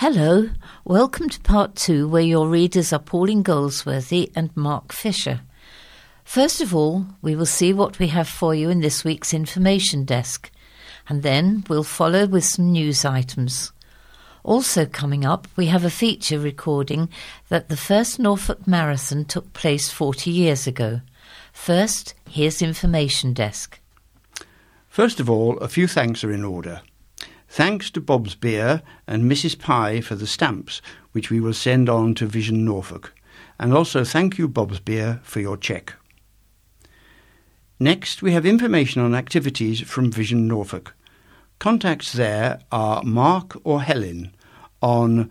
Hello, welcome to part 2 where your readers are Pauline Goldsworthy and Mark Fisher. First of all, we will see what we have for you in this week's information desk, and then we'll follow with some news items. Also coming up, we have a feature recording that the first Norfolk Marathon took place 40 years ago. First, here's information desk. First of all, a few thanks are in order. Thanks to Bob's Beer and Mrs. Pye for the stamps, which we will send on to Vision Norfolk. And also thank you, Bob's Beer, for your cheque. Next, we have information on activities from Vision Norfolk. Contacts there are Mark or Helen on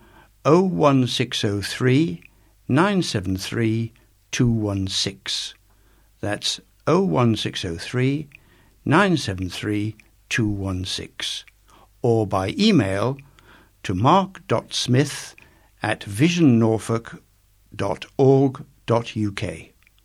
01603 973 216. That's 01603 973 216. Or by email to mark.smith@visionnorfolk.org.uk.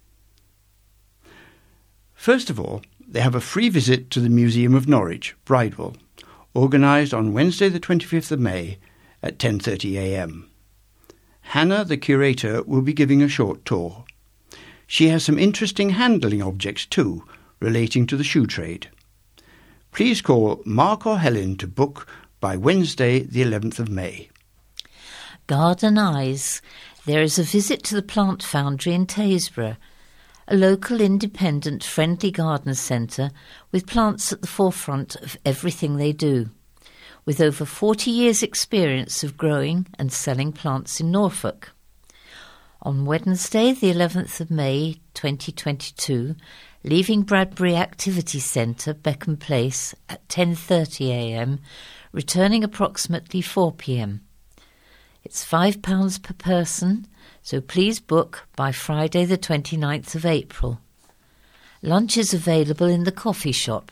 First of all, they have a free visit to the Museum of Norwich, Bridewell, organised on Wednesday the 25th of May at 10:30 a.m. Hannah, the curator, will be giving a short tour. She has some interesting handling objects too, relating to the shoe trade. Please call Mark or Helen to book by Wednesday the 11th of May. Garden Eyes. There is a visit to the Plant Foundry in Taysborough, a local independent friendly garden centre with plants at the forefront of everything they do. With over 40 years' experience of growing and selling plants in Norfolk. On Wednesday the 11th of May 2022, leaving Bradbury Activity Centre, Beckham Place, at 10:30 a.m, returning approximately 4 p.m. It's £5 per person, so please book by Friday the 29th of April. Lunch is available in the coffee shop.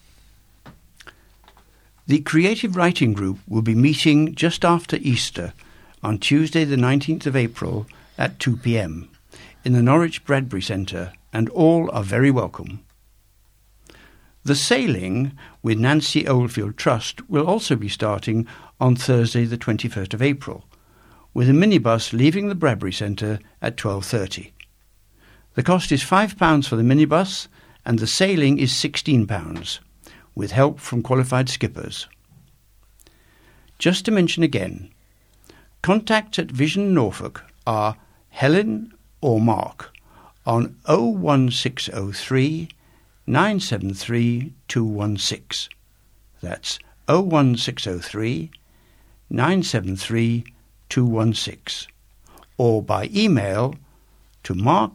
The Creative Writing Group will be meeting just after Easter on Tuesday the 19th of April at 2 p.m. in the Norwich Bradbury Centre, and all are very welcome. The sailing with Nancy Oldfield Trust will also be starting on Thursday the 21st of April, with a minibus leaving the Bradbury Centre at 12:30. The cost is £5 for the minibus and the sailing is £16, with help from qualified skippers. Just to mention again, contacts at Vision Norfolk are Helen or Mark on 01603 973 216. That's 01603 973 216. Or by email to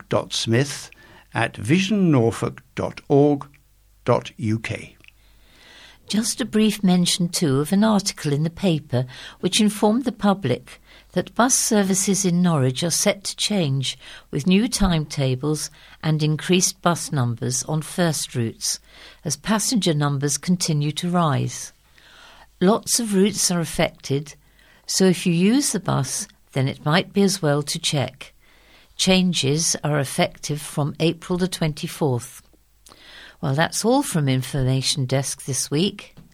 mark.smith@visionnorfolk.org.uk. Just a brief mention too of an article in the paper which informed the public that bus services in Norwich are set to change with new timetables and increased bus numbers on first routes as passenger numbers continue to rise. Lots of routes are affected, so if you use the bus, then it might be as well to check. Changes are effective from April the 24th. Well, that's all from Information Desk this week.